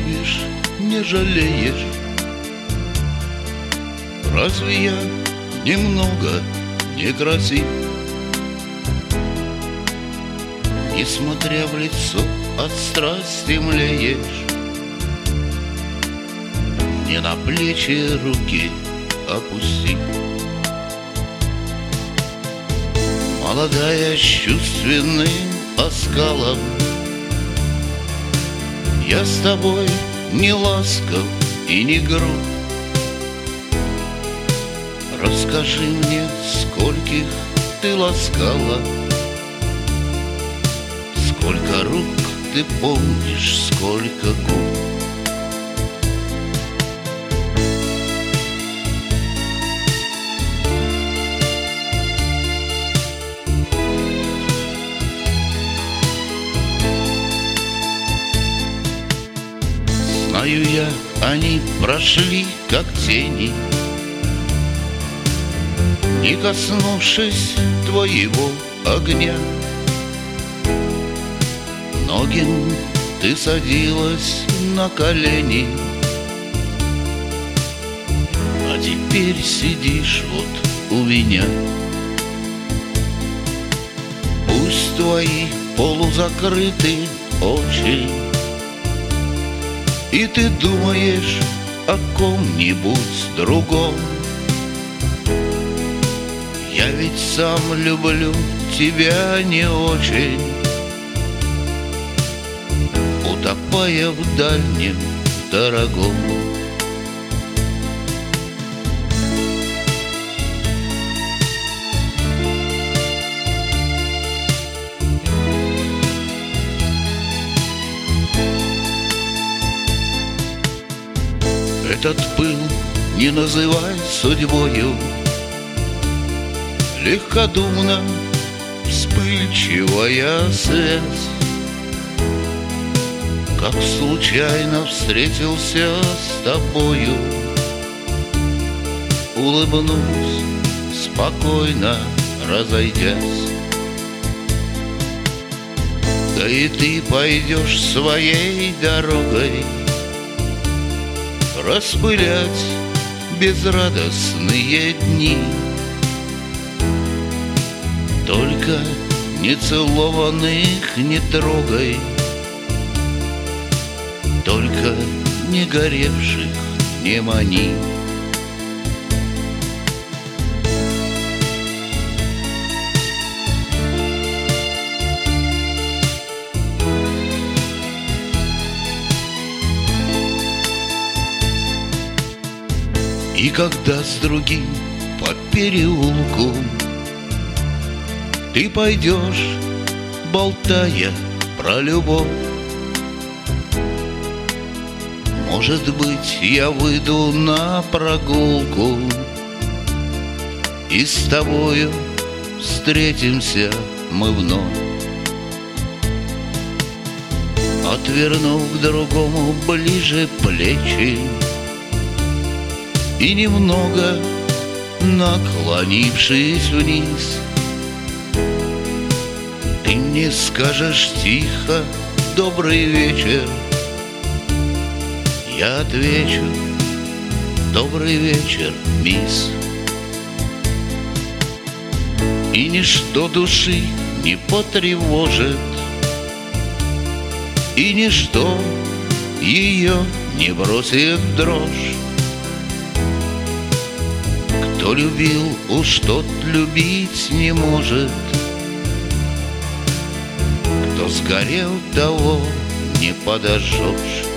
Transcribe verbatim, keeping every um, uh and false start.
любишь, не жалеешь. Разве я немного некрасив? Несмотря в лицо, от страсти млеешь. Не на плечи руки опусти. Молодая с чувственным оскалом, я с тобой не ласков и не груб. Расскажи мне, скольких ты ласкала, сколько рук ты помнишь, сколько губ. Знаю я, они прошли, как тени, не коснувшись твоего огня. Многим ты садилась на колени, а теперь сидишь вот у меня. Пусть твои полузакрыты очи, и ты думаешь о ком-нибудь другом. Я ведь сам люблю тебя не очень, утопая в дальнем дорогом. Этот пыл не называй судьбою, легкодумно вспыльчивая связь. Как случайно встретился с тобою, улыбнусь, спокойно разойдясь. Да и ты пойдешь своей дорогой, распылять безрадостные дни. Только нецелованных не трогай, только не горевших не мани. И когда с другим по переулку ты пойдешь, болтая про любовь, может быть, я выйду на прогулку, и с тобою встретимся мы вновь. Отвернув к другому ближе плечи и немного наклонившись вниз, ты мне скажешь тихо: добрый вечер. Я отвечу: добрый вечер, мисс. И ничто души не потревожит, и ничто ее не бросит в дрожь. Кто любил, уж тот любить не может, кто сгорел, того не подожжешь.